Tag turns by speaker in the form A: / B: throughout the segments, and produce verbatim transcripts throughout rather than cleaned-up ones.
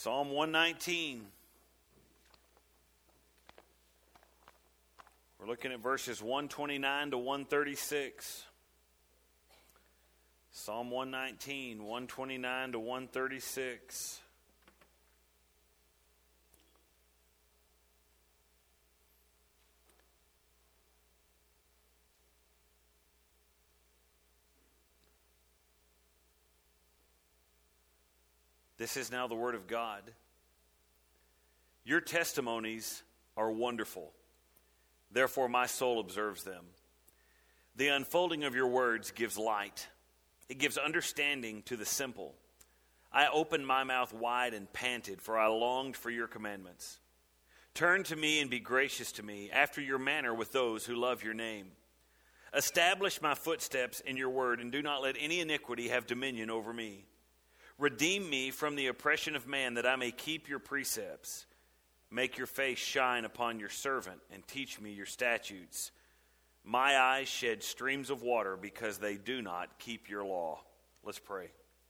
A: Psalm one nineteen. We're looking at verses one twenty-nine to one thirty-six. Psalm one nineteen, one twenty-nine to one thirty-six. This is now the word of God. Your testimonies are wonderful. Therefore my soul observes them. The unfolding of your words gives light. It gives understanding to the simple. I opened my mouth wide and panted, for I longed for your commandments. Turn to me and be gracious to me, after your manner with those who love your name. Establish my footsteps in your word, and do not let any iniquity have dominion over me. Redeem me from the oppression of man, that I may keep your precepts. Make your face shine upon your servant, and teach me your statutes. My eyes shed streams of water, because they do not keep your law. Let's pray.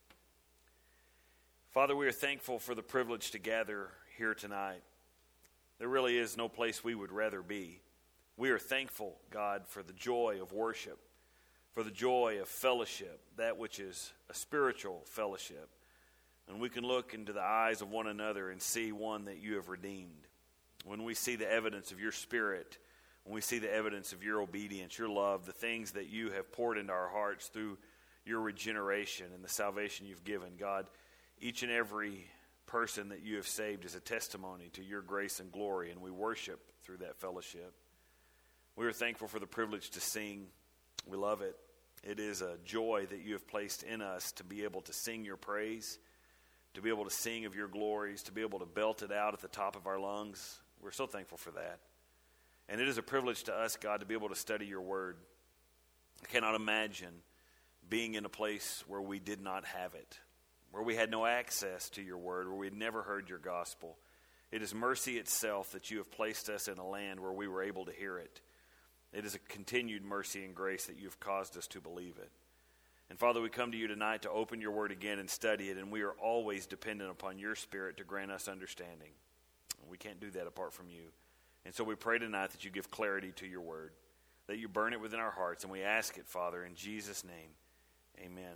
A: Father, we are thankful for the privilege to gather here tonight. There really is no place we would rather be. We are thankful, God, for the joy of worship, for the joy of fellowship, that which is a spiritual fellowship. And we can look into the eyes of one another and see one that you have redeemed. When we see the evidence of your Spirit, when we see the evidence of your obedience, your love, the things that you have poured into our hearts through your regeneration and the salvation you've given, God, each and every person that you have saved is a testimony to your grace and glory, and we worship through that fellowship. We are thankful for the privilege to sing. We love it. It is a joy that you have placed in us to be able to sing your praise, to be able to sing of your glories, to be able to belt it out at the top of our lungs. We're so thankful for that. And it is a privilege to us, God, to be able to study your word. I cannot imagine being in a place where we did not have it, where we had no access to your word, where we had never heard your gospel. It is mercy itself that you have placed us in a land where we were able to hear it. It is a continued mercy and grace that you've caused us to believe it. And Father, we come to you tonight to open your word again and study it, and we are always dependent upon your Spirit to grant us understanding. We can't do that apart from you. And so we pray tonight that you give clarity to your word, that you burn it within our hearts, and we ask it, Father, in Jesus' name, amen.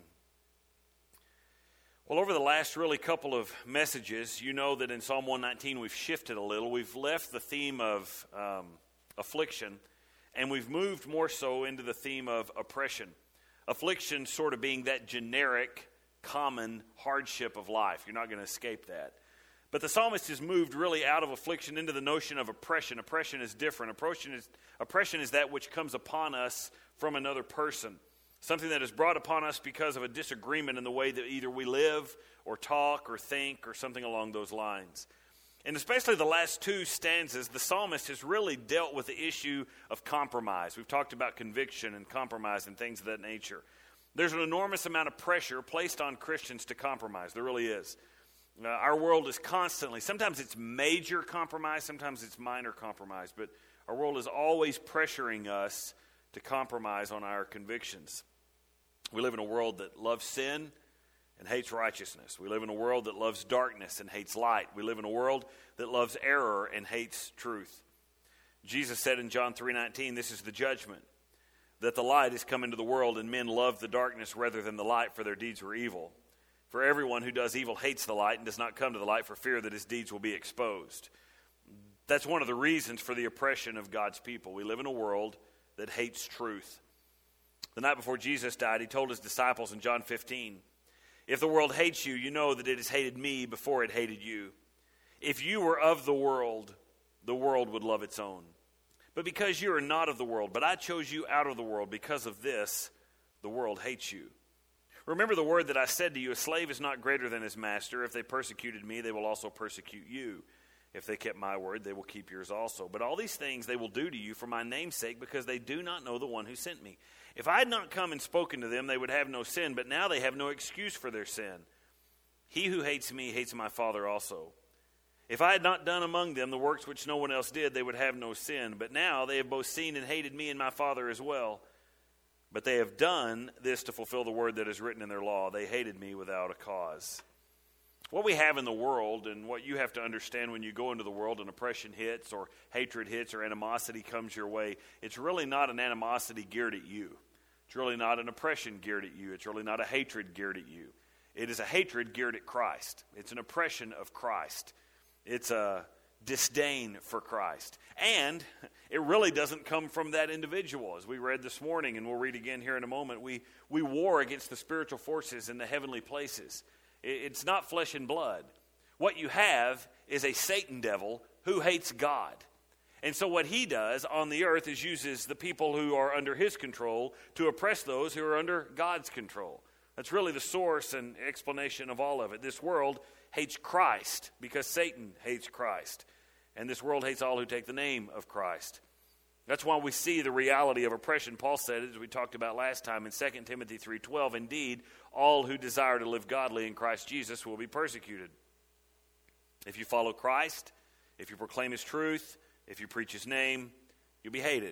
A: Well, over the last really couple of messages, you know that in Psalm one nineteen we've shifted a little. We've left the theme of um, affliction, and we've moved more so into the theme of oppression. Affliction sort of being that generic, common hardship of life. You're not going to escape that. But the psalmist has moved really out of affliction into the notion of oppression. Oppression is different. Oppression is, oppression is that which comes upon us from another person. Something that is brought upon us because of a disagreement in the way that either we live or talk or think or something along those lines. And especially the last two stanzas, the psalmist has really dealt with the issue of compromise. We've talked about conviction and compromise and things of that nature. There's an enormous amount of pressure placed on Christians to compromise. There really is. Uh, our world is constantly, sometimes it's major compromise, sometimes it's minor compromise, but our world is always pressuring us to compromise on our convictions. We live in a world that loves sin and hates righteousness. We live in a world that loves darkness and hates light. We live in a world that loves error and hates truth. Jesus said in John three nineteen, this is the judgment, that the light is come into the world, and men love the darkness rather than the light, for their deeds were evil. For everyone who does evil hates the light and does not come to the light for fear that his deeds will be exposed. That's one of the reasons for the oppression of God's people. We live in a world that hates truth. The night before Jesus died, he told his disciples in John fifteen, if the world hates you, you know that it has hated me before it hated you. If you were of the world, the world would love its own. But because you are not of the world, but I chose you out of the world, because of this, the world hates you. Remember the word that I said to you, a slave is not greater than his master. If they persecuted me, they will also persecute you. If they kept my word, they will keep yours also. But all these things they will do to you for my name's sake, because they do not know the one who sent me. If I had not come and spoken to them, they would have no sin, but now they have no excuse for their sin. He who hates me hates my Father also. If I had not done among them the works which no one else did, they would have no sin. But now they have both seen and hated me and my Father as well. But they have done this to fulfill the word that is written in their law. They hated me without a cause. What we have in the world, and what you have to understand when you go into the world and oppression hits or hatred hits or animosity comes your way, it's really not an animosity geared at you. It's really not an oppression geared at you. It's really not a hatred geared at you. It is a hatred geared at Christ. It's an oppression of Christ. It's a disdain for Christ. And it really doesn't come from that individual. As we read this morning, and we'll read again here in a moment, we, we war against the spiritual forces in the heavenly places. It's not flesh and blood. What you have is a Satan devil who hates God. And so what he does on the earth is uses the people who are under his control to oppress those who are under God's control. That's really the source and explanation of all of it. This world hates Christ because Satan hates Christ. And this world hates all who take the name of Christ. That's why we see the reality of oppression. Paul said it, as we talked about last time in Second Timothy three twelve, indeed, all who desire to live godly in Christ Jesus will be persecuted. If you follow Christ, if you proclaim his truth, if you preach his name, you'll be hated.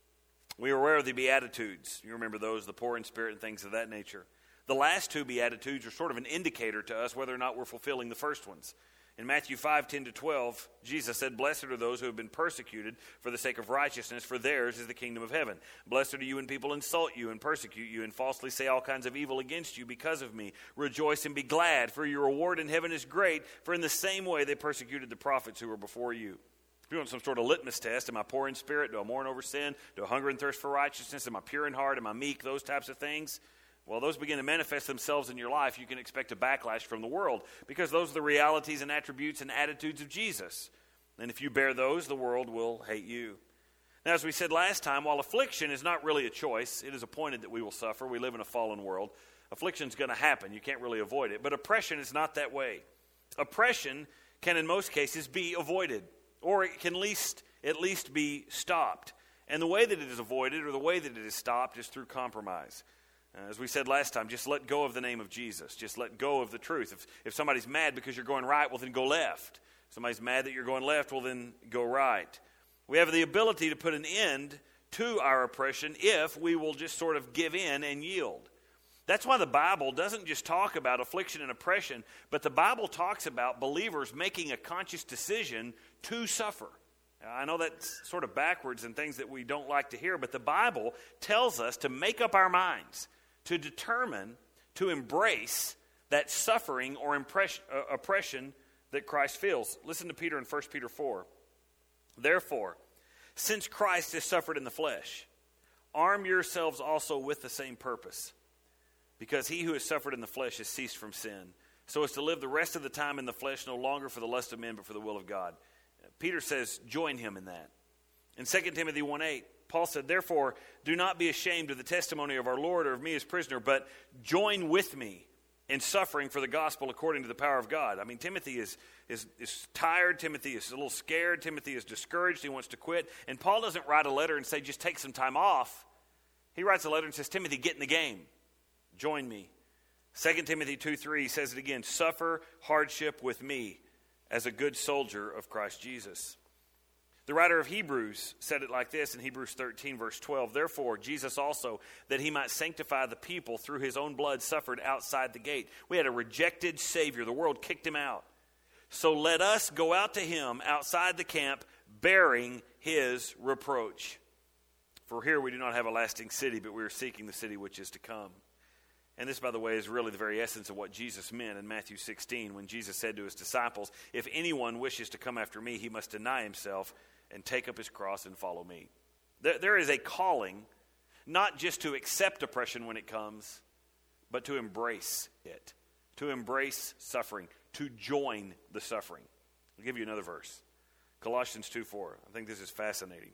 A: We are aware of the Beatitudes. You remember those, the poor in spirit and things of that nature. The last two Beatitudes are sort of an indicator to us whether or not we're fulfilling the first ones. In Matthew five, ten to twelve, Jesus said, "Blessed are those who have been persecuted for the sake of righteousness, for theirs is the kingdom of heaven. Blessed are you when people insult you and persecute you and falsely say all kinds of evil against you because of me. Rejoice and be glad, for your reward in heaven is great, for in the same way they persecuted the prophets who were before you." If you want some sort of litmus test, am I poor in spirit? Do I mourn over sin? Do I hunger and thirst for righteousness? Am I pure in heart? Am I meek? Those types of things. Well, those begin to manifest themselves in your life. You can expect a backlash from the world because those are the realities and attributes and attitudes of Jesus. And if you bear those, the world will hate you. Now, as we said last time, while affliction is not really a choice, it is appointed that we will suffer. We live in a fallen world. Affliction is going to happen. You can't really avoid it. But oppression is not that way. Oppression can, in most cases, be avoided, or it can least, at least be stopped. And the way that it is avoided or the way that it is stopped is through compromise. As we said last time, just let go of the name of Jesus. Just let go of the truth. If, if somebody's mad because you're going right, well, then go left. If somebody's mad that you're going left, well, then go right. We have the ability to put an end to our oppression if we will just sort of give in and yield. That's why the Bible doesn't just talk about affliction and oppression, but the Bible talks about believers making a conscious decision to suffer. I know that's sort of backwards and things that we don't like to hear, but the Bible tells us to make up our minds, to determine, to embrace that suffering or impress, uh, oppression that Christ feels. Listen to Peter in First Peter four. "Therefore, since Christ has suffered in the flesh, arm yourselves also with the same purpose, because he who has suffered in the flesh has ceased from sin, so as to live the rest of the time in the flesh no longer for the lust of men but for the will of God." Peter says, join him in that. In Second Timothy one eight, Paul said, "Therefore, do not be ashamed of the testimony of our Lord or of me as prisoner, but join with me in suffering for the gospel according to the power of God." I mean, Timothy is, is, is tired. Timothy is a little scared. Timothy is discouraged. He wants to quit. And Paul doesn't write a letter and say, just take some time off. He writes a letter and says, Timothy, get in the game. Join me. Second Timothy two three says it again, "Suffer hardship with me as a good soldier of Christ Jesus." The writer of Hebrews said it like this in Hebrews thirteen, verse twelve. "Therefore, Jesus also, that he might sanctify the people through his own blood, suffered outside the gate." We had a rejected Savior. The world kicked him out. "So let us go out to him outside the camp, bearing his reproach. For here we do not have a lasting city, but we are seeking the city which is to come." And this, by the way, is really the very essence of what Jesus meant in Matthew sixteen when Jesus said to his disciples, "If anyone wishes to come after me, he must deny himself and take up his cross and follow me." There, there is a calling not just to accept oppression when it comes, but to embrace it, to embrace suffering, to join the suffering. I'll give you another verse. Colossians two four. I think this is fascinating.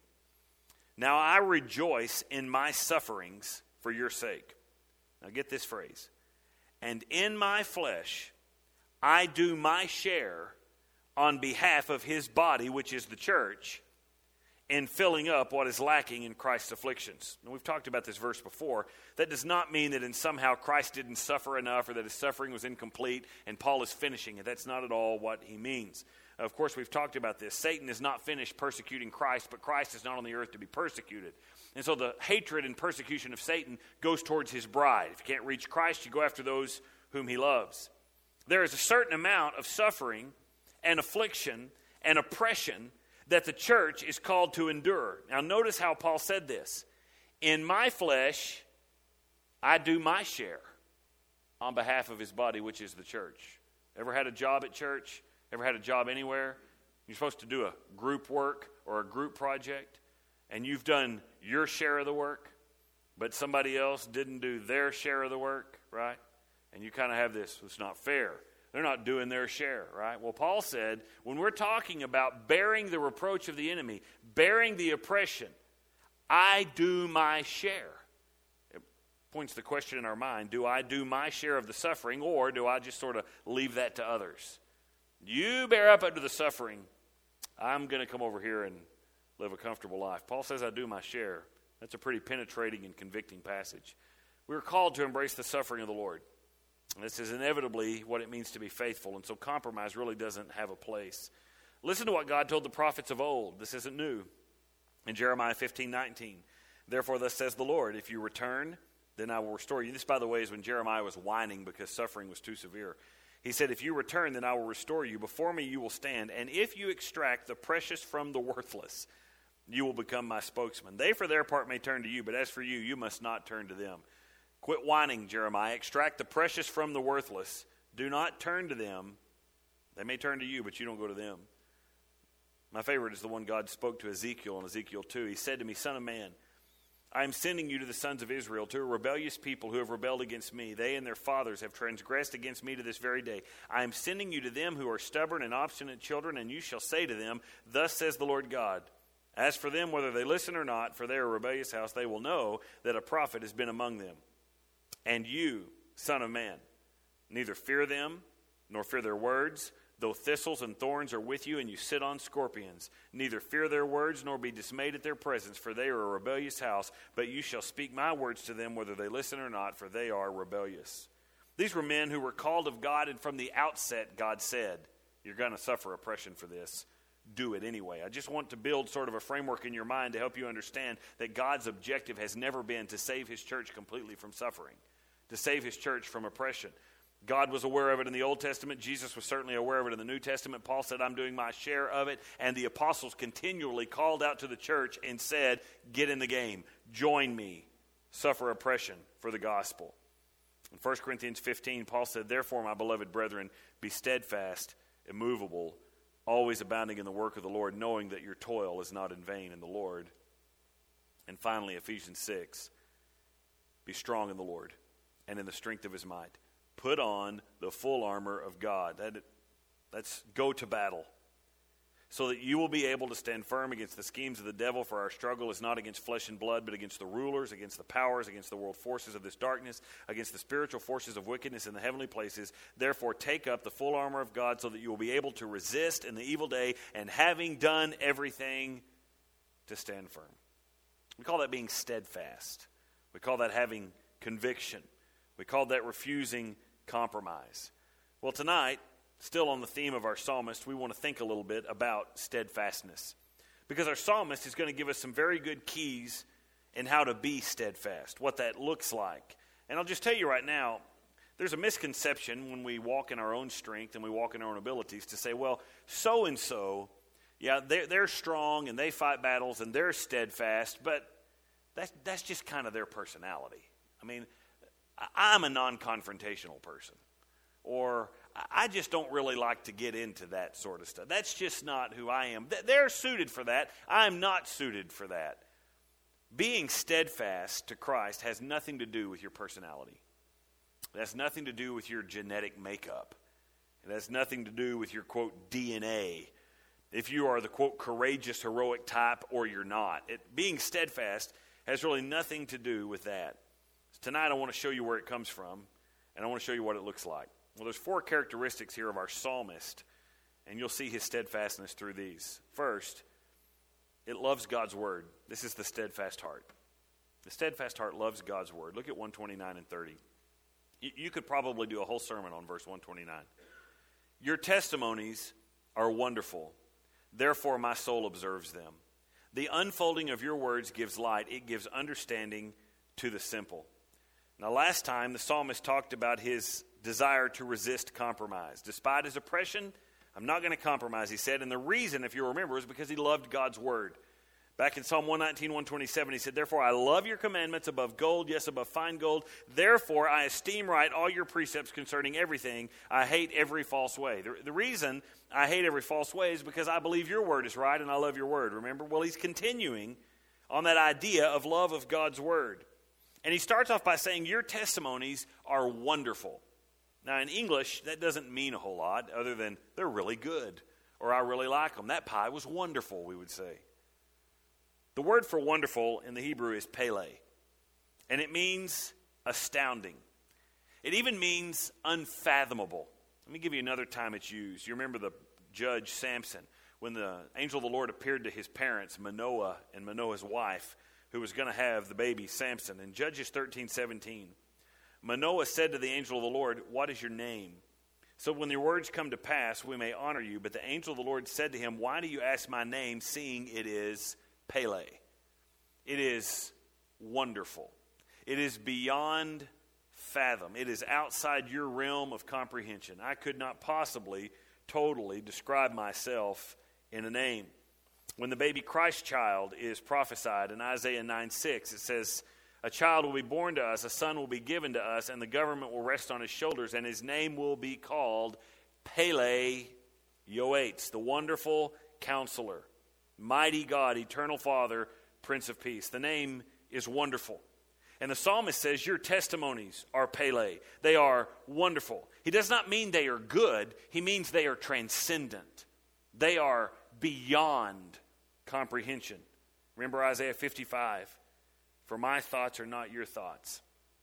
A: "Now I rejoice in my sufferings for your sake." Now get this phrase. "And in my flesh I do my share on behalf of his body, which is the church, in filling up what is lacking in Christ's afflictions." Now, we've talked about this verse before. That does not mean that in somehow Christ didn't suffer enough or that his suffering was incomplete and Paul is finishing it. That's not at all what he means. Of course, we've talked about this. Satan is not finished persecuting Christ, but Christ is not on the earth to be persecuted. And so the hatred and persecution of Satan goes towards his bride. If you can't reach Christ, you go after those whom he loves. There is a certain amount of suffering and affliction and oppression that the church is called to endure. Now notice how Paul said this. In my flesh, I do my share on behalf of his body, which is the church. Ever had a job at church? Ever had a job anywhere? You're supposed to do a group work or a group project, and you've done your share of the work, but somebody else didn't do their share of the work, right? And you kind of have this, it's not fair. They're not doing their share, right? Well, Paul said, when we're talking about bearing the reproach of the enemy, bearing the oppression, I do my share. It points the question in our mind, do I do my share of the suffering, or do I just sort of leave that to others? You bear up under the suffering. I'm going to come over here and live a comfortable life. Paul says I do my share. That's a pretty penetrating and convicting passage. We're called to embrace the suffering of the Lord. This is inevitably what it means to be faithful, and so compromise really doesn't have a place. Listen to what God told the prophets of old. This isn't new. In Jeremiah fifteen nineteen, therefore thus says the Lord, if you return, then I will restore you. This, by the way, is when Jeremiah was whining because suffering was too severe. He said, if you return, then I will restore you. Before me you will stand, and if you extract the precious from the worthless, you will become my spokesman. They for their part may turn to you, but as for you, you must not turn to them. Quit whining, Jeremiah. Extract the precious from the worthless. Do not turn to them. They may turn to you, but you don't go to them. My favorite is the one God spoke to Ezekiel in Ezekiel two. He said to me, Son of man, I am sending you to the sons of Israel, to a rebellious people who have rebelled against me. They and their fathers have transgressed against me to this very day. I am sending you to them who are stubborn and obstinate children, and you shall say to them, Thus says the Lord God. As for them, whether they listen or not, for they are a rebellious house, they will know that a prophet has been among them. And you, son of man, neither fear them, nor fear their words, though thistles and thorns are with you, and you sit on scorpions. Neither fear their words, nor be dismayed at their presence, for they are a rebellious house. But you shall speak my words to them, whether they listen or not, for they are rebellious. These were men who were called of God, and from the outset, God said, you're going to suffer oppression for this. Do it anyway. I just want to build sort of a framework in your mind to help you understand that God's objective has never been to save his church completely from suffering, to save his church from oppression. God was aware of it in the Old Testament. Jesus was certainly aware of it in the New Testament. Paul said, I'm doing my share of it. And the apostles continually called out to the church and said, get in the game. Join me. Suffer oppression for the gospel. In First Corinthians fifteen, Paul said, therefore, my beloved brethren, be steadfast, immovable, always abounding in the work of the Lord, knowing that your toil is not in vain in the Lord. And finally, Ephesians six, be strong in the Lord and in the strength of his might. Put on the full armor of God. That, that's go to battle. So that you will be able to stand firm against the schemes of the devil, for our struggle is not against flesh and blood, but against the rulers, against the powers, against the world forces of this darkness, against the spiritual forces of wickedness in the heavenly places. Therefore take up the full armor of God, so that you will be able to resist in the evil day, and having done everything, to stand firm. We call that being steadfast. We call that having conviction. We call that refusing compromise. Well, tonight, still on the theme of our psalmist, we want to think a little bit about steadfastness. Because our psalmist is going to give us some very good keys in how to be steadfast, what that looks like. And I'll just tell you right now, there's a misconception when we walk in our own strength and we walk in our own abilities to say, well, so-and-so, yeah, they're, they're strong and they fight battles and they're steadfast, but that's, that's just kind of their personality. I mean, I'm a non-confrontational person, or I just don't really like to get into that sort of stuff. That's just not who I am. They're suited for that. I'm not suited for that. Being steadfast to Christ has nothing to do with your personality. It has nothing to do with your genetic makeup. It has nothing to do with your, quote, D N A. If you are the, quote, courageous, heroic type or you're not. It, being steadfast has really nothing to do with that. Tonight I want to show you where it comes from, and I want to show you what it looks like. Well, there's four characteristics here of our psalmist, and you'll see his steadfastness through these. First, it loves God's word. This is the steadfast heart. The steadfast heart loves God's word. Look at one twenty-nine and thirty. You, you could probably do a whole sermon on verse one twenty-nine. Your testimonies are wonderful. Therefore, my soul observes them. The unfolding of your words gives light. It gives understanding to the simple. Now, last time, the psalmist talked about his desire to resist compromise. Despite his oppression, I'm not going to compromise, he said. And the reason, if you remember, is because he loved God's word. Back in Psalm one nineteen, one twenty-seven, he said, therefore I love your commandments above gold, yes, above fine gold. Therefore I esteem right all your precepts concerning everything. I hate every false way. The, the reason I hate every false way is because I believe your word is right and I love your word. Remember? Well, he's continuing on that idea of love of God's word. And he starts off by saying, your testimonies are wonderful. Now, in English, that doesn't mean a whole lot other than they're really good or I really like them. That pie was wonderful, we would say. The word for wonderful in the Hebrew is pele, and it means astounding. It even means unfathomable. Let me give you another time it's used. You remember the judge Samson, when the angel of the Lord appeared to his parents, Manoah and Manoah's wife, who was going to have the baby Samson. In Judges thirteen seventeen, Manoah said to the angel of the Lord, what is your name? So when your words come to pass, we may honor you. But the angel of the Lord said to him, why do you ask my name, seeing it is Pele? It is wonderful. It is beyond fathom. It is outside your realm of comprehension. I could not possibly totally describe myself in a name. When the baby Christ child is prophesied in Isaiah nine six, it says, a child will be born to us, a son will be given to us, and the government will rest on his shoulders, and his name will be called Pele Yoetz, the wonderful counselor, mighty God, eternal Father, Prince of Peace. The name is wonderful. And the psalmist says, your testimonies are Pele. They are wonderful. He does not mean they are good. He means they are transcendent. They are beyond comprehension. Remember Isaiah fifty-five. For my thoughts are not your thoughts,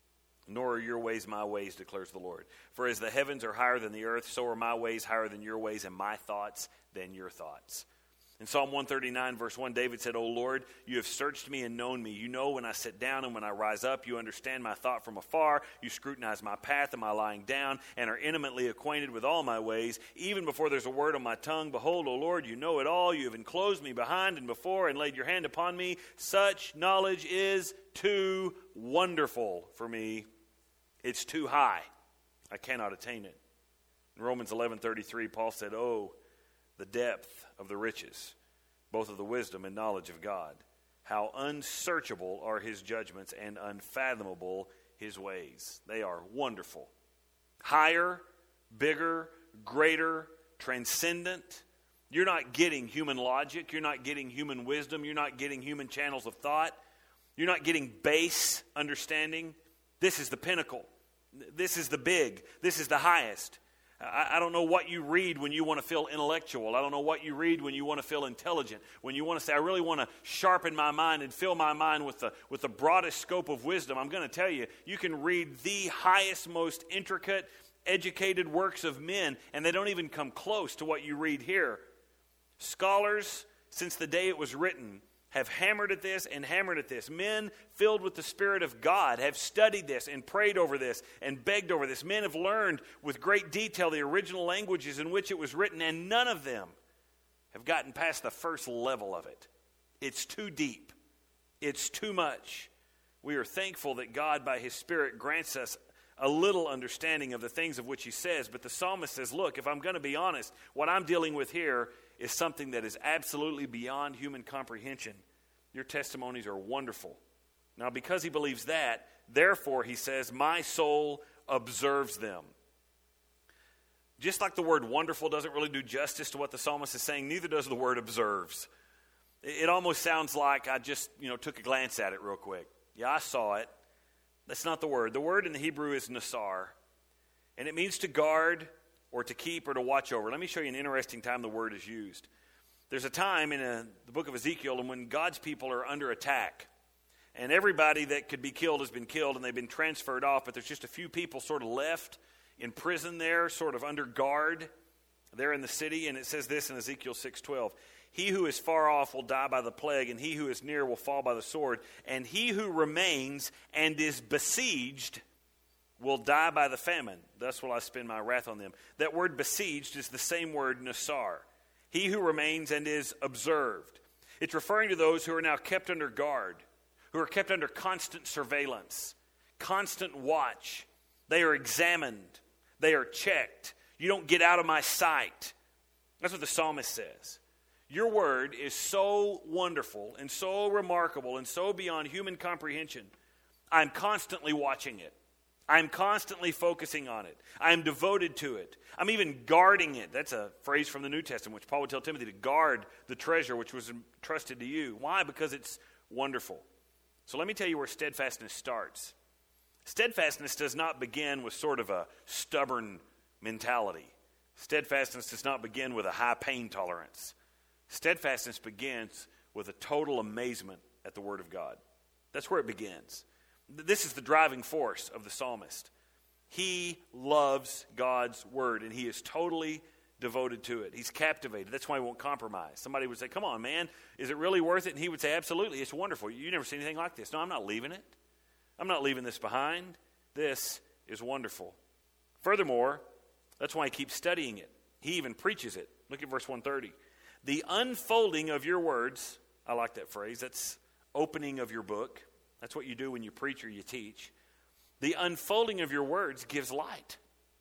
A: nor are your ways my ways, declares the Lord. For as the heavens are higher than the earth, so are my ways higher than your ways, and my thoughts than your thoughts. In Psalm one thirty-nine, verse one, David said, O Lord, you have searched me and known me. You know when I sit down and when I rise up. You understand my thought from afar. You scrutinize my path and my lying down, and are intimately acquainted with all my ways. Even before there's a word on my tongue, behold, O Lord, you know it all. You have enclosed me behind and before and laid your hand upon me. Such knowledge is too wonderful for me. It's too high. I cannot attain it. In Romans eleven thirty-three, Paul said, Oh, the depth of the riches, both of the wisdom and knowledge of God. How unsearchable are his judgments and unfathomable his ways. They are wonderful. Higher, bigger, greater, transcendent. You're not getting human logic. You're not getting human wisdom. You're not getting human channels of thought. You're not getting base understanding. This is the pinnacle. This is the big. This is the highest. I, I don't know what you read when you want to feel intellectual. I don't know what you read when you want to feel intelligent. When you want to say, I really want to sharpen my mind and fill my mind with the, with the broadest scope of wisdom. I'm going to tell you, you can read the highest, most intricate, educated works of men, and they don't even come close to what you read here. Scholars, since the day it was written, have hammered at this and hammered at this. Men filled with the Spirit of God have studied this and prayed over this and begged over this. Men have learned with great detail the original languages in which it was written, and none of them have gotten past the first level of it. It's too deep. It's too much. We are thankful that God, by his Spirit, grants us a little understanding of the things of which he says. But the psalmist says, look, if I'm going to be honest, what I'm dealing with here is something that is absolutely beyond human comprehension. Your testimonies are wonderful. Now, because he believes that, therefore, he says, my soul observes them. Just like the word wonderful doesn't really do justice to what the psalmist is saying, neither does the word observes. It almost sounds like I just, you know, took a glance at it real quick. Yeah, I saw it. That's not the word. The word in the Hebrew is nasar, and it means to guard or to keep or to watch over. Let me show you an interesting time the word is used. There's a time in a, the book of Ezekiel when God's people are under attack, and everybody that could be killed has been killed, and they've been transferred off, but there's just a few people sort of left in prison there, sort of under guard there in the city, and it says this in Ezekiel six twelve. He who is far off will die by the plague, and he who is near will fall by the sword, and he who remains and is besieged will die by the famine. Thus will I spend my wrath on them. That word besieged is the same word nasar. He who remains and is observed. It's referring to those who are now kept under guard, who are kept under constant surveillance, constant watch. They are examined. They are checked. You don't get out of my sight. That's what the psalmist says. Your word is so wonderful and so remarkable and so beyond human comprehension. I'm constantly watching it. I'm constantly focusing on it. I'm devoted to it. I'm even guarding it. That's a phrase from the New Testament, which Paul would tell Timothy to guard the treasure which was entrusted to you. Why? Because it's wonderful. So let me tell you where steadfastness starts. Steadfastness does not begin with sort of a stubborn mentality. Steadfastness does not begin with a high pain tolerance. Steadfastness begins with a total amazement at the Word of God. That's where it begins. This is the driving force of the psalmist. He loves God's Word, and he is totally devoted to it. He's captivated. That's why he won't compromise. Somebody would say, come on, man, is it really worth it? And he would say, absolutely, it's wonderful. You've never seen anything like this. No, I'm not leaving it. I'm not leaving this behind. This is wonderful. Furthermore, that's why he keeps studying it. He even preaches it. Look at verse one thirty. The unfolding of your words, I like that phrase, that's opening of your book. That's what you do when you preach or you teach. The unfolding of your words gives light.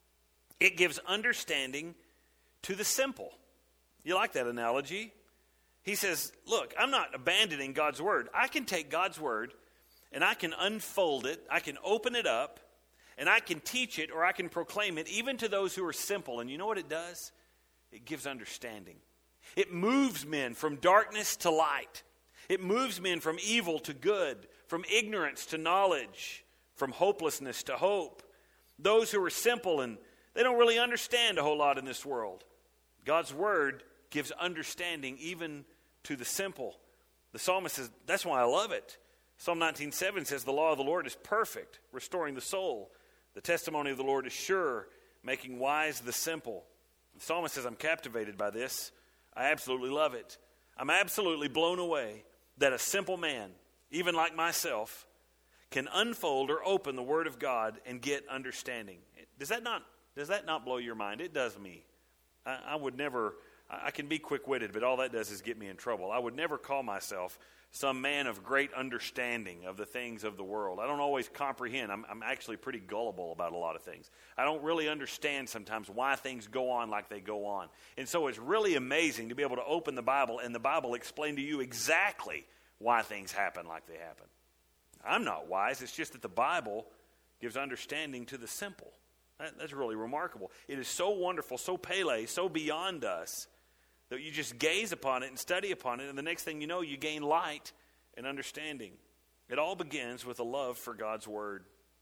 A: It gives understanding to the simple. You like that analogy? He says, look, I'm not abandoning God's word. I can take God's word and I can unfold it, I can open it up, and I can teach it or I can proclaim it even to those who are simple. And you know what it does? It gives understanding. It moves men from darkness to light. It moves men from evil to good, from ignorance to knowledge, from hopelessness to hope. Those who are simple and they don't really understand a whole lot in this world. God's word gives understanding even to the simple. The psalmist says, that's why I love it. Psalm nineteen seven says, the law of the Lord is perfect, restoring the soul. The testimony of the Lord is sure, making wise the simple. The psalmist says, I'm captivated by this. I absolutely love it. I'm absolutely blown away that a simple man, even like myself, can unfold or open the Word of God and get understanding. Does that not, does that not blow your mind? It does me. I, I would never, I can be quick-witted, but all that does is get me in trouble. I would never call myself some man of great understanding of the things of the world. I don't always comprehend. I'm, I'm actually pretty gullible about a lot of things. I don't really understand sometimes why things go on like they go on. And so it's really amazing to be able to open the Bible and the Bible explain to you exactly why things happen like they happen. I'm not wise. It's just that the Bible gives understanding to the simple. That, that's really remarkable. It is so wonderful, so Pele, so beyond us, that you just gaze upon it and study upon it, and the next thing you know, you gain light and understanding. It all begins with a love for God's word.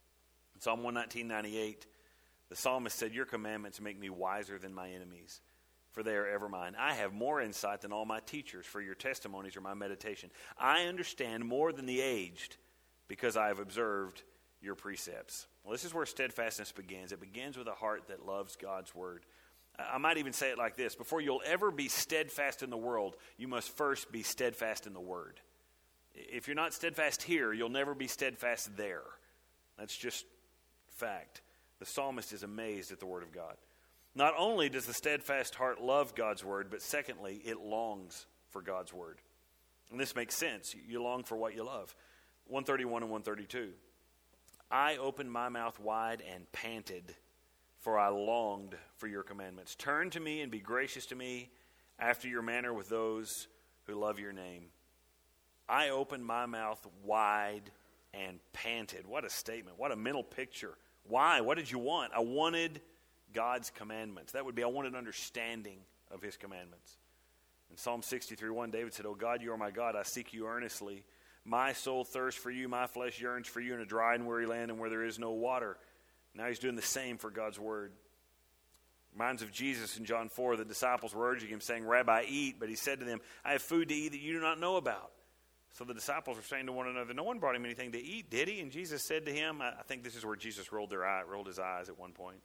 A: In Psalm one nineteen, ninety-eight, the psalmist said, your commandments make me wiser than my enemies, for they are ever mine. I have more insight than all my teachers, for your testimonies are my meditation. I understand more than the aged, because I have observed your precepts. Well, this is where steadfastness begins. It begins with a heart that loves God's word. I might even say it like this. Before you'll ever be steadfast in the world, you must first be steadfast in the Word. If you're not steadfast here, you'll never be steadfast there. That's just fact. The psalmist is amazed at the Word of God. Not only does the steadfast heart love God's Word, but secondly, it longs for God's Word. And this makes sense. You long for what you love. one thirty-one and one thirty-two. I opened my mouth wide and panted, for I longed for your commandments. Turn to me and be gracious to me after your manner with those who love your name. I opened my mouth wide and panted. What a statement. What a mental picture. Why? What did you want? I wanted God's commandments. That would be, I wanted understanding of his commandments. In Psalm sixty-three one, David said, O God, you are my God. I seek you earnestly. My soul thirsts for you. My flesh yearns for you in a dry and weary land and where there is no water. Now he's doing the same for God's word. Reminds of Jesus in John four. The disciples were urging him, saying, Rabbi, eat. But he said to them, I have food to eat that you do not know about. So the disciples were saying to one another, no one brought him anything to eat, did he? And Jesus said to him, I think this is where Jesus rolled their eye, rolled his eyes at one point.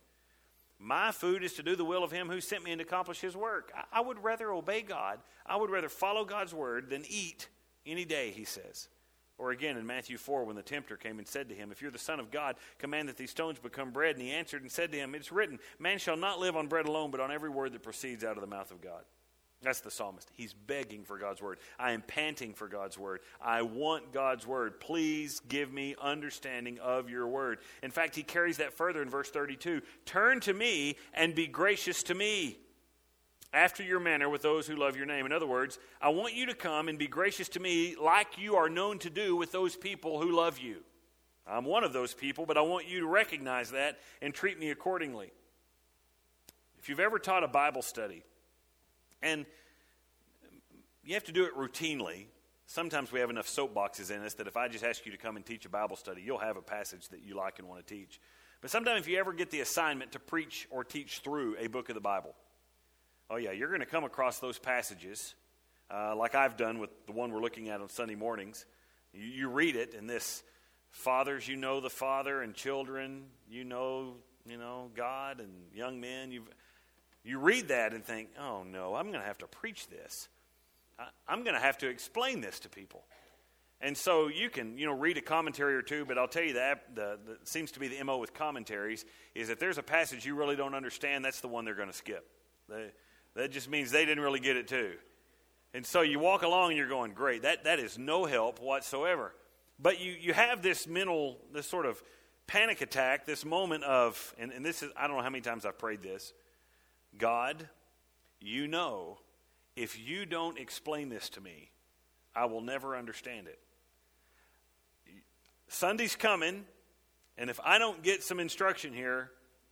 A: My food is to do the will of him who sent me and to accomplish his work. I, I would rather obey God. I would rather follow God's word than eat any day, he says. Or again in Matthew four, when the tempter came and said to him, if you're the Son of God, command that these stones become bread. And he answered and said to him, it's written, man shall not live on bread alone, but on every word that proceeds out of the mouth of God. That's the psalmist. He's begging for God's word. I am panting for God's word. I want God's word. Please give me understanding of your word. In fact, he carries that further in verse thirty-two. Turn to me and be gracious to me, after your manner with those who love your name. In other words, I want you to come and be gracious to me like you are known to do with those people who love you. I'm one of those people, but I want you to recognize that and treat me accordingly. If you've ever taught a Bible study, and you have to do it routinely. Sometimes we have enough soapboxes in us that if I just ask you to come and teach a Bible study, you'll have a passage that you like and want to teach. But sometimes if you ever get the assignment to preach or teach through a book of the Bible, oh yeah, you're going to come across those passages, uh, like I've done with the one we're looking at on Sunday mornings. You, you read it, and this, fathers, you know the Father, and children, you know, you know, God, and young men, you've... You read that and think, oh no, I'm going to have to preach this. I, I'm going to have to explain this to people. And so you can, you know, read a commentary or two, but I'll tell you that the, the seems to be the M O with commentaries is if there's a passage you really don't understand, that's the one they're going to skip. They, that just means they didn't really get it too. And so you walk along and you're going, great, that, that is no help whatsoever. But you, you have this mental, this sort of panic attack, this moment of, and, and this is, I don't know how many times I've prayed this, God, you know, if you don't explain this to me, I will never understand it. Sunday's coming, and if I don't get some instruction here,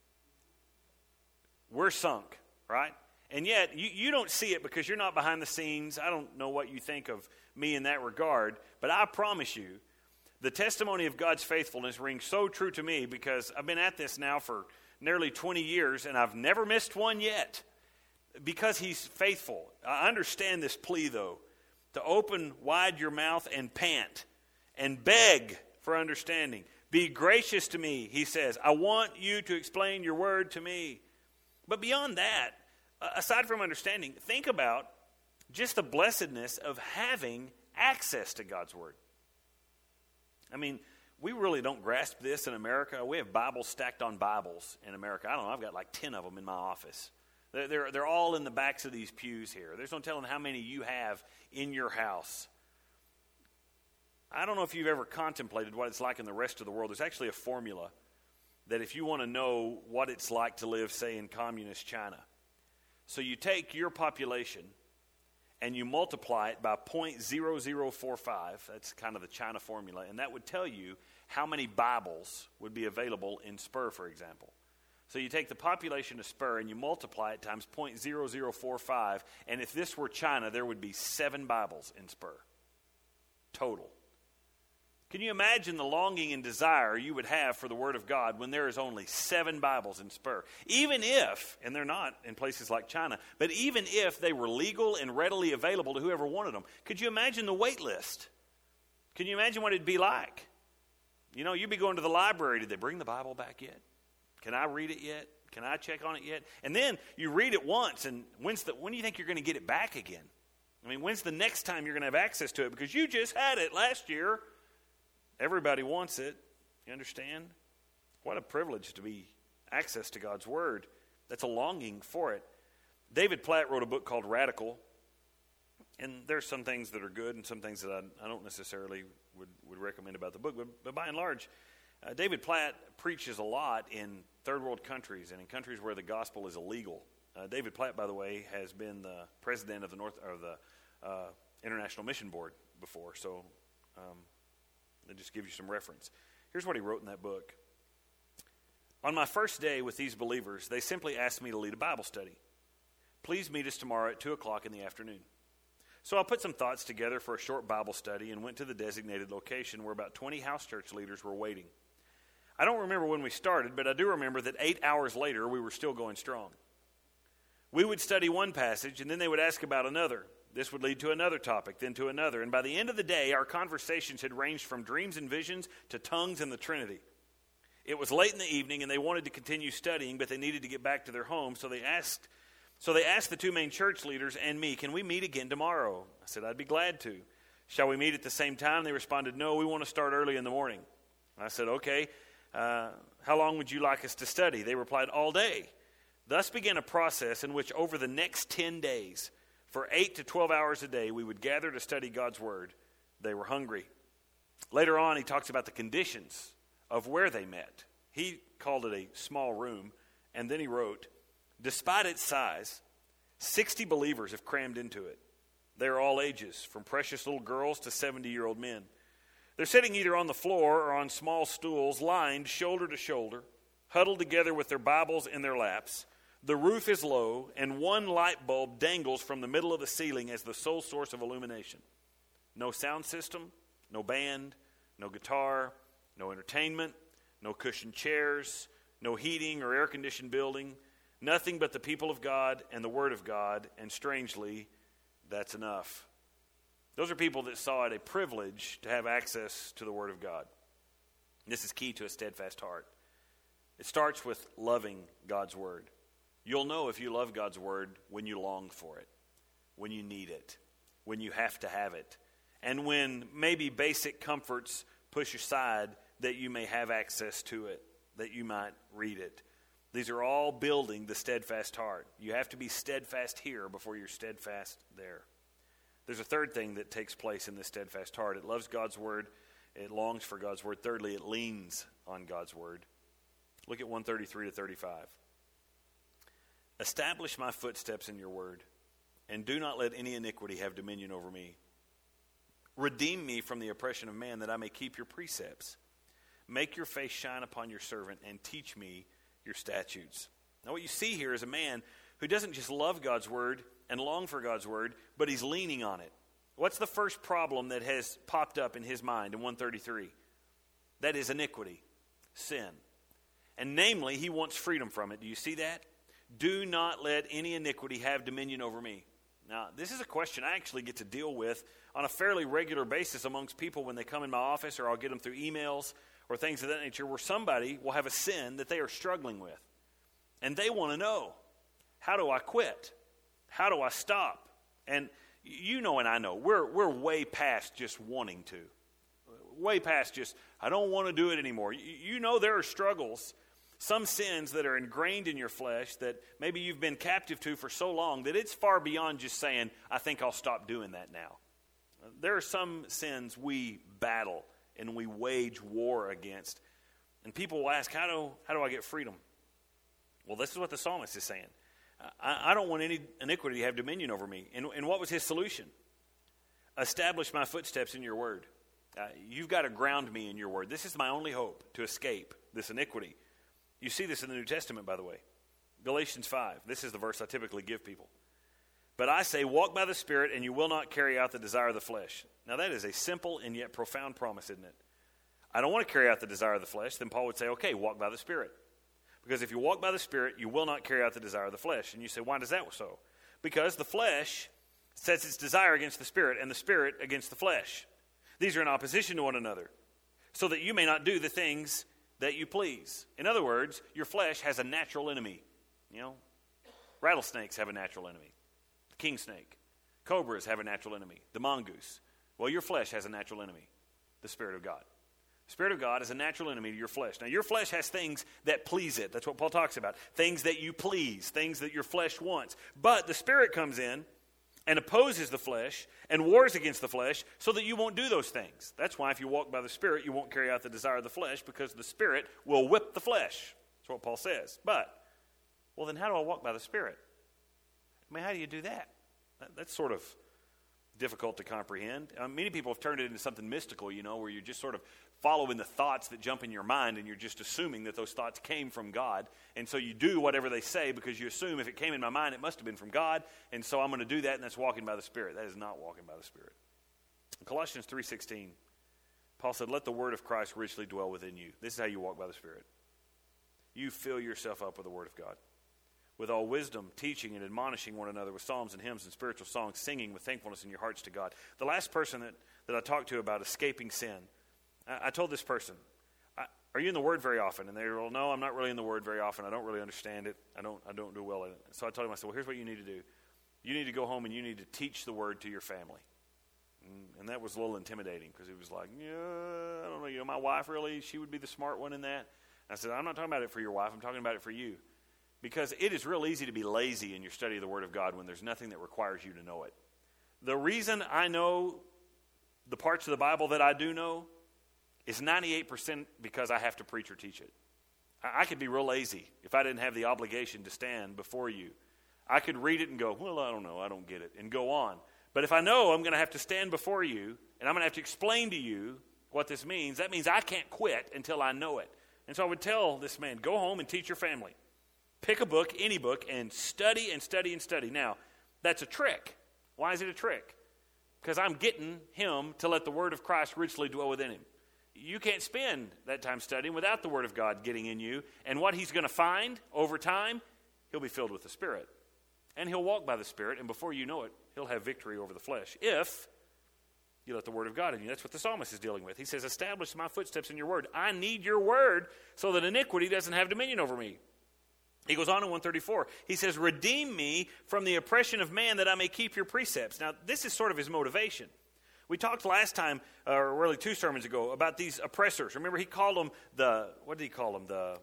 A: we're sunk, right? And yet, you, you don't see it because you're not behind the scenes. I don't know what you think of me in that regard, but I promise you, the testimony of God's faithfulness rings so true to me because I've been at this now for nearly twenty years, and I've never missed one yet because he's faithful. I understand this plea, though, to open wide your mouth and pant and beg for understanding. Be gracious to me, he says. I want you to explain your word to me. But beyond that, aside from understanding, think about just the blessedness of having access to God's word. I mean, we really don't grasp this in America. We have Bibles stacked on Bibles in America. I don't know, I've got like ten of them in my office. They're, they're, they're all in the backs of these pews here. There's no telling how many you have in your house. I don't know if you've ever contemplated what it's like in the rest of the world. There's actually a formula that if you want to know what it's like to live, say, in communist China. So you take your population and you multiply it by zero point zero zero four five. That's kind of the China formula. And that would tell you how many Bibles would be available in Spur, for example. So you take the population of Spur and you multiply it times zero point zero zero four five. And if this were China, there would be seven Bibles in Spur. Total. Can you imagine the longing and desire you would have for the Word of God when there is only seven Bibles in Spur? Even if, and they're not in places like China, but even if they were legal and readily available to whoever wanted them, could you imagine the wait list? Can you imagine what it'd be like? You know, you'd be going to the library. Did they bring the Bible back yet? Can I read it yet? Can I check on it yet? And then you read it once, and when's the, when do you think you're going to get it back again? I mean, when's the next time you're going to have access to it? Because you just had it last year. Everybody wants it. You understand? What a privilege to be access to God's Word. That's a longing for it. David Platt wrote a book called Radical. And there's some things that are good and some things that I, I don't necessarily would, would recommend about the book. But, but by and large, uh, David Platt preaches a lot in third world countries and in countries where the gospel is illegal. Uh, David Platt, by the way, has been the president of the North or the uh, International Mission Board before. So um, that just gives you some reference. Here's what he wrote in that book. On my first day with these believers, they simply asked me to lead a Bible study. Please meet us tomorrow at two o'clock in the afternoon. So I put some thoughts together for a short Bible study and went to the designated location where about twenty house church leaders were waiting. I don't remember when we started, but I do remember that eight hours later we were still going strong. We would study one passage and then they would ask about another. This would lead to another topic, then to another. And by the end of the day, our conversations had ranged from dreams and visions to tongues and the Trinity. It was late in the evening and they wanted to continue studying, but they needed to get back to their home, so they asked So they asked the two main church leaders and me, can we meet again tomorrow? I said, I'd be glad to. Shall we meet at the same time? They responded, no, we want to start early in the morning. I said, okay, uh, how long would you like us to study? They replied, all day. Thus began a process in which over the next ten days, For eight to twelve hours a day, we would gather to study God's word. They were hungry. Later on, he talks about the conditions of where they met. He called it a small room, and then he wrote, despite its size, sixty believers have crammed into it. They are all ages, from precious little girls to seventy-year-old men. They're sitting either on the floor or on small stools, lined shoulder to shoulder, huddled together with their Bibles in their laps. The roof is low, and one light bulb dangles from the middle of the ceiling as the sole source of illumination. No sound system, no band, no guitar, no entertainment, no cushioned chairs, no heating or air-conditioned building, nothing but the people of God and the Word of God, and strangely, that's enough. Those are people that saw it a privilege to have access to the Word of God. This is key to a steadfast heart. It starts with loving God's Word. You'll know if you love God's Word when you long for it, when you need it, when you have to have it, and when maybe basic comforts push aside that you may have access to it, that you might read it. These are all building the steadfast heart. You have to be steadfast here before you're steadfast there. There's a third thing that takes place in this steadfast heart. It loves God's Word. It longs for God's Word. Thirdly, it leans on God's Word. Look at one thirty-three to thirty-five. Establish my footsteps in your word, and do not let any iniquity have dominion over me. Redeem me from the oppression of man, that I may keep your precepts. Make your face shine upon your servant, and teach me your statutes. Now what you see here is a man who doesn't just love God's word and long for God's word, but he's leaning on it. What's the first problem that has popped up in his mind in one thirty-three? That is iniquity, sin. And namely, he wants freedom from it. Do you see that? Do not let any iniquity have dominion over me. Now, this is a question I actually get to deal with on a fairly regular basis amongst people when they come in my office, or I'll get them through emails or things of that nature, where somebody will have a sin that they are struggling with. And they want to know, how do I quit? How do I stop? And you know and I know, we're, we're way past just wanting to. Way past just, I don't want to do it anymore. You, you know there are struggles, some sins that are ingrained in your flesh that maybe you've been captive to for so long that it's far beyond just saying, I think I'll stop doing that now. There are some sins we battle and we wage war against. And people will ask, how do, how do I get freedom? Well, this is what the psalmist is saying. I, I don't want any iniquity to have dominion over me. And, and what was his solution? Establish my footsteps in your word. Uh, you've got to ground me in your word. This is my only hope to escape this iniquity. You see this in the New Testament, by the way. Galatians five. This is the verse I typically give people. But I say, walk by the Spirit, and you will not carry out the desire of the flesh. Now that is a simple and yet profound promise, isn't it? I don't want to carry out the desire of the flesh. Then Paul would say, okay, walk by the Spirit. Because if you walk by the Spirit, you will not carry out the desire of the flesh. And you say, why does that so? Because the flesh sets its desire against the Spirit, and the Spirit against the flesh. These are in opposition to one another, so that you may not do the things that you please. In other words, your flesh has a natural enemy. You know, rattlesnakes have a natural enemy. The king snake. Cobras have a natural enemy. The mongoose. Well, your flesh has a natural enemy. The Spirit of God. The Spirit of God is a natural enemy to your flesh. Now, your flesh has things that please it. That's what Paul talks about. Things that you please. Things that your flesh wants. But the Spirit comes in and opposes the flesh and wars against the flesh so that you won't do those things. That's why if you walk by the Spirit, you won't carry out the desire of the flesh, because the Spirit will whip the flesh. That's what Paul says. But, well, then how do I walk by the Spirit? I mean, how do you do that? that that's sort of difficult to comprehend. Uh, many people have turned it into something mystical, you know, where you're just sort of following the thoughts that jump in your mind, and you're just assuming that those thoughts came from God. And so you do whatever they say because you assume if it came in my mind, it must have been from God. And so I'm going to do that, and that's walking by the Spirit. That is not walking by the Spirit. In Colossians three sixteen, Paul said, let the word of Christ richly dwell within you. This is how you walk by the Spirit. You fill yourself up with the word of God, with all wisdom, teaching and admonishing one another with psalms and hymns and spiritual songs, singing with thankfulness in your hearts to God. The last person that, that I talked to about escaping sin, I, I told this person, I, are you in the Word very often? And they were, well, no, I'm not really in the Word very often. I don't really understand it. I don't I don't do well in it. So I told him, I said, well, here's what you need to do. You need to go home and you need to teach the Word to your family. And, and that was a little intimidating, because he was like, yeah, I don't know, you know, my wife really, she would be the smart one in that. And I said, I'm not talking about it for your wife. I'm talking about it for you. because it is real easy to be lazy in your study of the Word of God when there's nothing that requires you to know it. The reason I know the parts of the Bible that I do know is ninety-eight percent because I have to preach or teach it. I could be real lazy if I didn't have the obligation to stand before you. I could read it and go, well, I don't know, I don't get it, and go on. But if I know I'm going to have to stand before you, and I'm going to have to explain to you what this means, that means I can't quit until I know it. And so I would tell this man, go home and teach your family. Pick a book, any book, and study and study and study. Now, that's a trick. Why is it a trick? Because I'm getting him to let the Word of Christ richly dwell within him. You can't spend that time studying without the Word of God getting in you. And what he's going to find over time, he'll be filled with the Spirit. And he'll walk by the Spirit, and before you know it, he'll have victory over the flesh. If you let the Word of God in you. That's what the psalmist is dealing with. He says, establish my footsteps in your Word. I need your Word so that iniquity doesn't have dominion over me. He goes on in one thirty-four. He says, redeem me from the oppression of man that I may keep your precepts. Now, this is sort of his motivation. We talked last time, uh, or really two sermons ago, about these oppressors. Remember, he called them the, what did he call them? The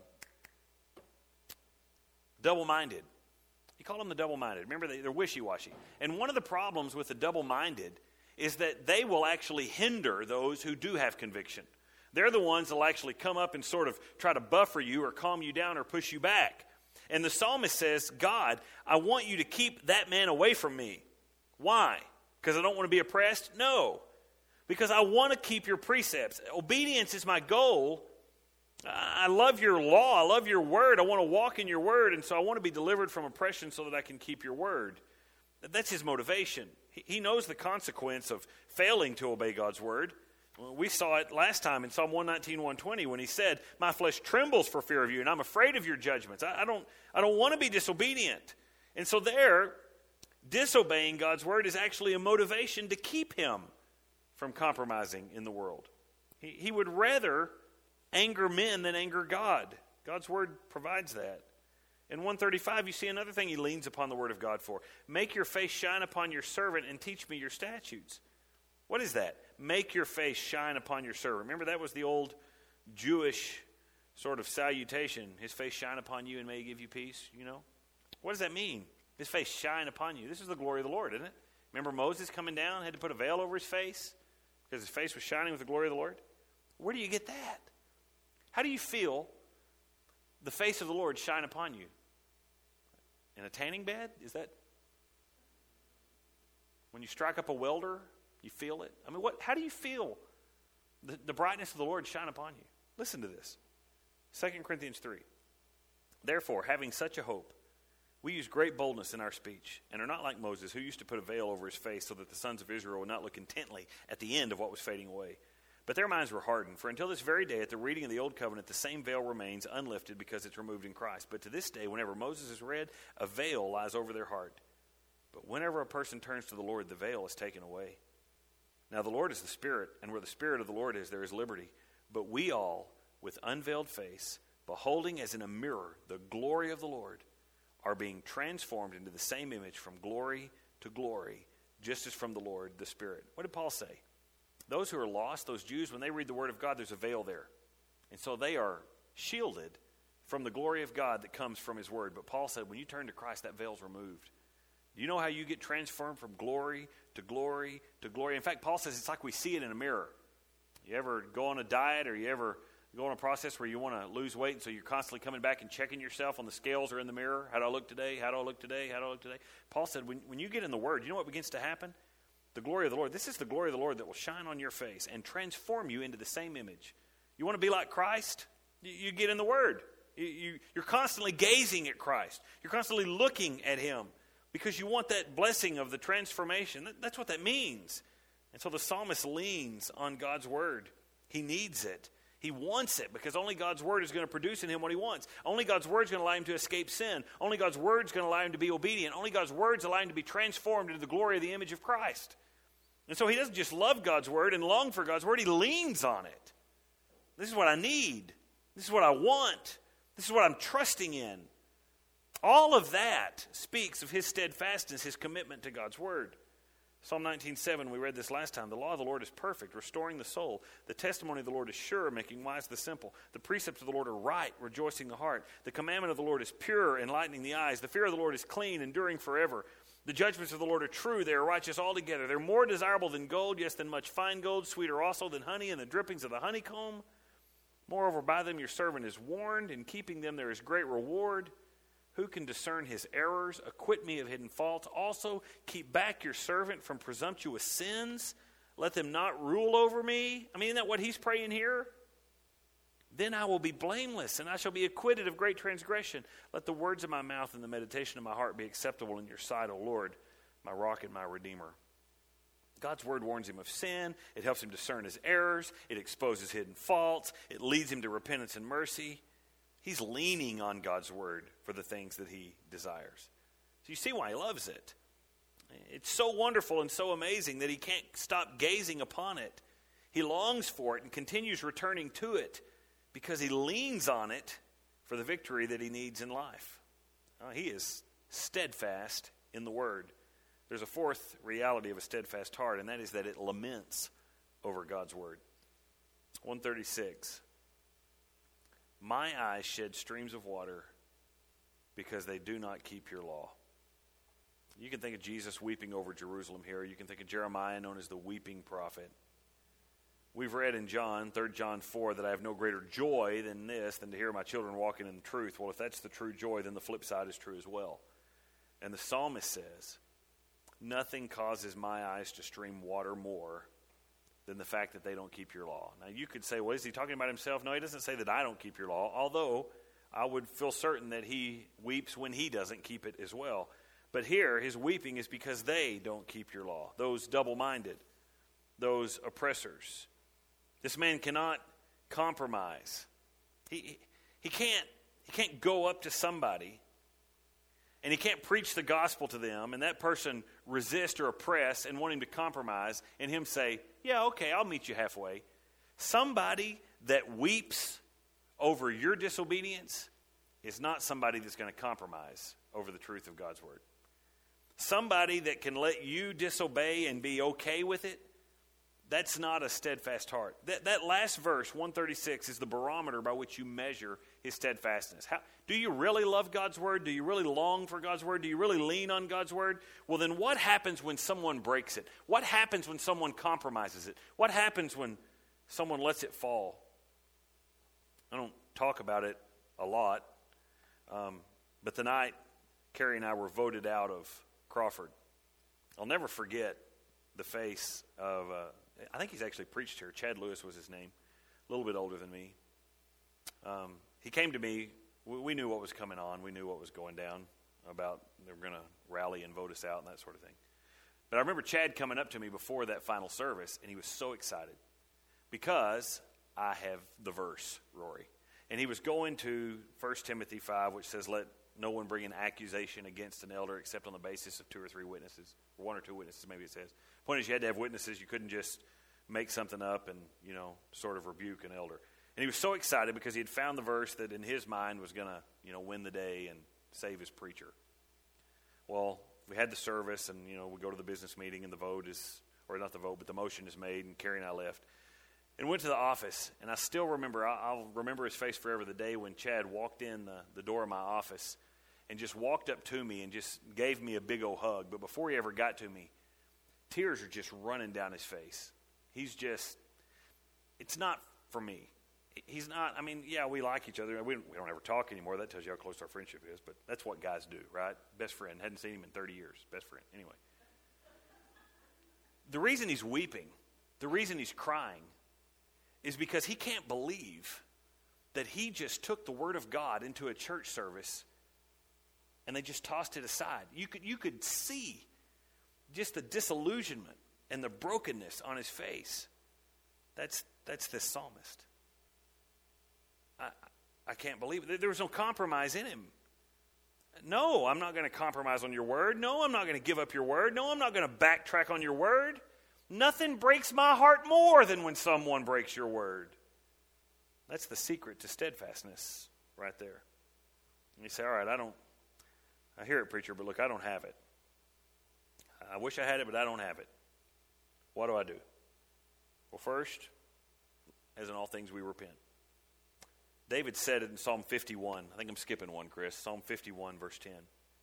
A: double-minded. He called them the double-minded. Remember, they, they're wishy-washy. And one of the problems with the double-minded is that they will actually hinder those who do have conviction. They're the ones that will actually come up and sort of try to buffer you or calm you down or push you back. And the psalmist says, God, I want you to keep that man away from me. Why? Because I don't want to be oppressed? No. Because I want to keep your precepts. Obedience is my goal. I love your law. I love your word. I want to walk in your word. And so I want to be delivered from oppression so that I can keep your word. That's his motivation. He knows the consequence of failing to obey God's word. We saw it last time in Psalm one nineteen, one twenty when he said, my flesh trembles for fear of you, and I'm afraid of your judgments. I, I don't, I don't want to be disobedient. And so there, disobeying God's word is actually a motivation to keep him from compromising in the world. He, he would rather anger men than anger God. God's word provides that. In one thirty-five, you see another thing he leans upon the word of God for. Make your face shine upon your servant and teach me your statutes. What is that? Make your face shine upon your servant. Remember, that was the old Jewish sort of salutation. His face shine upon you and may he give you peace, you know? What does that mean? His face shine upon you. This is the glory of the Lord, isn't it? Remember Moses coming down, had to put a veil over his face because his face was shining with the glory of the Lord? Where do you get that? How do you feel the face of the Lord shine upon you? In a tanning bed? Is that when you strike up a welder, you feel it? I mean, what? How do you feel the, the brightness of the Lord shine upon you? Listen to this. Second Corinthians three. Therefore, having such a hope, we use great boldness in our speech, and are not like Moses, who used to put a veil over his face so that the sons of Israel would not look intently at the end of what was fading away. But their minds were hardened, for until this very day, at the reading of the Old Covenant, the same veil remains unlifted because it's removed in Christ. But to this day, whenever Moses is read, a veil lies over their heart. But whenever a person turns to the Lord, the veil is taken away. Now the Lord is the Spirit, and where the Spirit of the Lord is, there is liberty. But we all, with unveiled face, beholding as in a mirror the glory of the Lord, are being transformed into the same image from glory to glory, just as from the Lord, the Spirit. What did Paul say? Those who are lost, those Jews, when they read the Word of God, there's a veil there. And so they are shielded from the glory of God that comes from His Word. But Paul said, when you turn to Christ, that veil's removed. Do you know how you get transformed from glory to glory to glory? In fact, Paul says it's like we see it in a mirror. You ever go on a diet, or you ever go on a process where you want to lose weight, and so you're constantly coming back and checking yourself on the scales or in the mirror? How do I look today? How do I look today? How do I look today? Paul said, when, when you get in the Word, you know what begins to happen? The glory of the Lord. This is the glory of the Lord that will shine on your face and transform you into the same image. You want to be like Christ? You, you get in the Word. You, you, you're constantly gazing at Christ. You're constantly looking at Him because you want that blessing of the transformation. That, that's what that means. And so the psalmist leans on God's Word. He needs it. He wants it because only God's Word is going to produce in him what he wants. Only God's Word is going to allow him to escape sin. Only God's Word is going to allow him to be obedient. Only God's Word is allow him to be transformed into the glory of the image of Christ. And so he doesn't just love God's Word and long for God's Word. He leans on it. This is what I need. This is what I want. This is what I'm trusting in. All of that speaks of his steadfastness, his commitment to God's Word. Psalm nineteen seven, we read this last time. The law of the Lord is perfect, restoring the soul. The testimony of the Lord is sure, making wise the simple. The precepts of the Lord are right, rejoicing the heart. The commandment of the Lord is pure, enlightening the eyes. The fear of the Lord is clean, enduring forever. The judgments of the Lord are true, they are righteous altogether. They're more desirable than gold, yes, than much fine gold, sweeter also than honey and the drippings of the honeycomb. Moreover, by them your servant is warned. In keeping them there is great reward. Who can discern his errors? Acquit me of hidden faults. Also, keep back your servant from presumptuous sins. Let them not rule over me. I mean, isn't that what he's praying here? Then I will be blameless, and I shall be acquitted of great transgression. Let the words of my mouth and the meditation of my heart be acceptable in your sight, O Lord, my rock and my redeemer. God's word warns him of sin. It helps him discern his errors. It exposes hidden faults. It leads him to repentance and mercy. He's leaning on God's word for the things that he desires. So you see why he loves it. It's so wonderful and so amazing that he can't stop gazing upon it. He longs for it and continues returning to it because he leans on it for the victory that he needs in life. Uh, he is steadfast in the word. There's a fourth reality of a steadfast heart, and that is that it laments over God's word. one thirty-six. My eyes shed streams of water because they do not keep your law. You can think of Jesus weeping over Jerusalem here. You can think of Jeremiah, known as the weeping prophet. We've read in John, Third John four, that I have no greater joy than this, than to hear my children walking in the truth. Well, if that's the true joy, then the flip side is true as well. And the psalmist says, nothing causes my eyes to stream water more than the fact that they don't keep your law. Now, you could say, well, is he talking about himself? No, he doesn't say that I don't keep your law, although I would feel certain that he weeps when he doesn't keep it as well. But here, his weeping is because they don't keep your law, those double-minded, those oppressors. This man cannot compromise. He, he, can't, he can't go up to somebody and he can't preach the gospel to them, and that person resist or oppress and want him to compromise, and him say, yeah, okay, I'll meet you halfway. Somebody that weeps over your disobedience is not somebody that's going to compromise over the truth of God's word. Somebody that can let you disobey and be okay with it, that's not a steadfast heart. That, that last verse, one thirty-six, is the barometer by which you measure his steadfastness. How, do you really love God's word? Do you really long for God's word? Do you really lean on God's word? Well, then what happens when someone breaks it? What happens when someone compromises it? What happens when someone lets it fall? I don't talk about it a lot, um, but the night Carrie and I were voted out of Crawford, I'll never forget the face of... Uh, I think he's actually preached here. Chad Lewis was his name. A little bit older than me. Um, he came to me. We, we knew what was coming on. We knew what was going down about they were going to rally and vote us out and that sort of thing. But I remember Chad coming up to me before that final service, and he was so excited because I have the verse, Rory. And he was going to First Timothy five, which says, let no one bring an accusation against an elder except on the basis of two or three witnesses. Or one or two witnesses, maybe it says. Point is, you had to have witnesses. You couldn't just make something up and, you know, sort of rebuke an elder. And he was so excited because he had found the verse that in his mind was going to, you know, win the day and save his preacher. Well, we had the service, and, you know, we go to the business meeting, and the vote is, or not the vote, but the motion is made, and Carrie and I left. And went to the office, and I still remember, I'll remember his face forever, the day when Chad walked in the, the door of my office and just walked up to me and just gave me a big old hug. But before he ever got to me, tears are just running down his face. He's just, it's not for me. He's not, I mean, yeah, we like each other. We, we don't ever talk anymore. That tells you how close our friendship is. But that's what guys do, right? Best friend. Hadn't seen him in thirty years. Best friend. Anyway. The reason he's weeping, the reason he's crying, is because he can't believe that he just took the word of God into a church service and they just tossed it aside. You could, you could see just the disillusionment and the brokenness on his face. That's, that's this psalmist. I, I can't believe it. There was no compromise in him. No, I'm not going to compromise on your word. No, I'm not going to give up your word. No, I'm not going to backtrack on your word. Nothing breaks my heart more than when someone breaks your word. That's the secret to steadfastness right there. And you say, all right, I don't, I hear it, preacher, but look, I don't have it. I wish I had it, but I don't have it. What do I do? Well, first, as in all things, we repent. David said it in Psalm fifty-one. I think I'm skipping one, Chris. Psalm fifty-one, verse ten.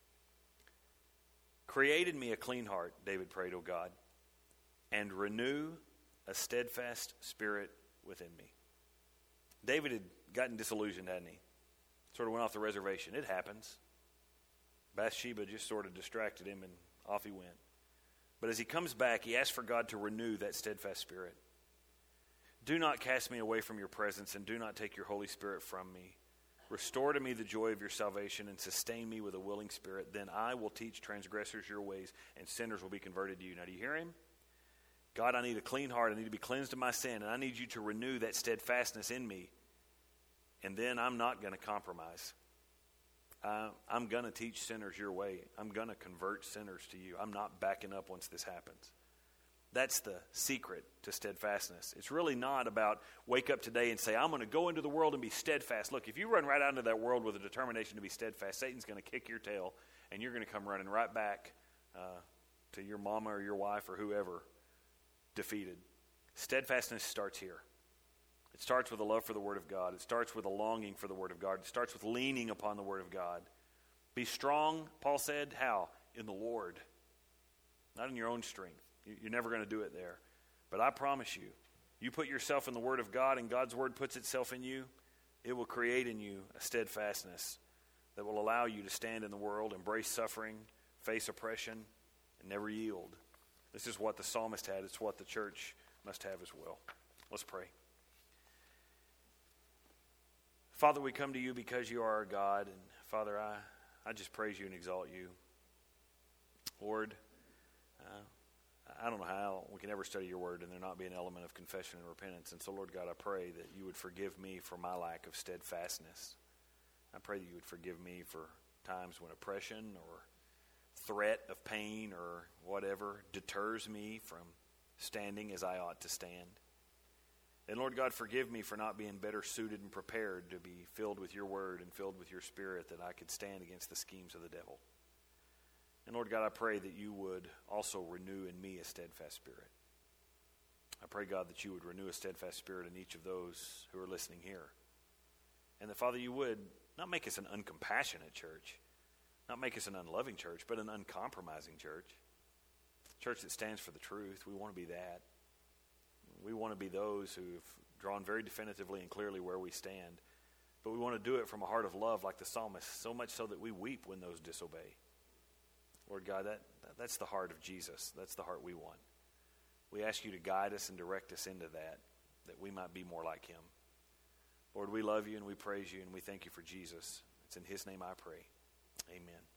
A: Create in me a clean heart, David prayed, O God, and renew a steadfast spirit within me. David had gotten disillusioned, hadn't he? Sort of went off the reservation. It happens. Bathsheba just sort of distracted him, and off he went. But as he comes back, he asks for God to renew that steadfast spirit. Do not cast me away from your presence, and do not take your Holy Spirit from me. Restore to me the joy of your salvation, and sustain me with a willing spirit. Then I will teach transgressors your ways, and sinners will be converted to you. Now, do you hear him? God, I need a clean heart. I need to be cleansed of my sin, and I need you to renew that steadfastness in me. And then I'm not going to compromise. Uh, I'm going to teach sinners your way. I'm going to convert sinners to you. I'm not backing up once this happens. That's the secret to steadfastness. It's really not about wake up today and say, I'm going to go into the world and be steadfast. Look, if you run right out into that world with a determination to be steadfast, Satan's going to kick your tail, and you're going to come running right back uh, to your mama or your wife or whoever defeated. Steadfastness starts here. It starts with a love for the Word of God. It starts with a longing for the Word of God. It starts with leaning upon the Word of God. Be strong, Paul said, how? In the Lord. Not in your own strength. You're never going to do it there. But I promise you, you put yourself in the Word of God and God's Word puts itself in you, it will create in you a steadfastness that will allow you to stand in the world, embrace suffering, face oppression, and never yield. This is what the psalmist had. It's what the church must have as well. Let's pray. Father, we come to you because you are our God. And Father, I, I just praise you and exalt you. Lord, uh, I don't know how we can ever study your word and there not be an element of confession and repentance. And so, Lord God, I pray that you would forgive me for my lack of steadfastness. I pray that you would forgive me for times when oppression or threat of pain or whatever deters me from standing as I ought to stand. And Lord God, forgive me for not being better suited and prepared to be filled with your word and filled with your spirit that I could stand against the schemes of the devil. And Lord God, I pray that you would also renew in me a steadfast spirit. I pray, God, that you would renew a steadfast spirit in each of those who are listening here. And that, Father, you would not make us an uncompassionate church, not make us an unloving church, but an uncompromising church. A church that stands for the truth. We want to be that. We want to be those who've drawn very definitively and clearly where we stand. But we want to do it from a heart of love like the psalmist, so much so that we weep when those disobey. Lord God, that, that's the heart of Jesus. That's the heart we want. We ask you to guide us and direct us into that, that we might be more like him. Lord, we love you and we praise you and we thank you for Jesus. It's in his name I pray. Amen.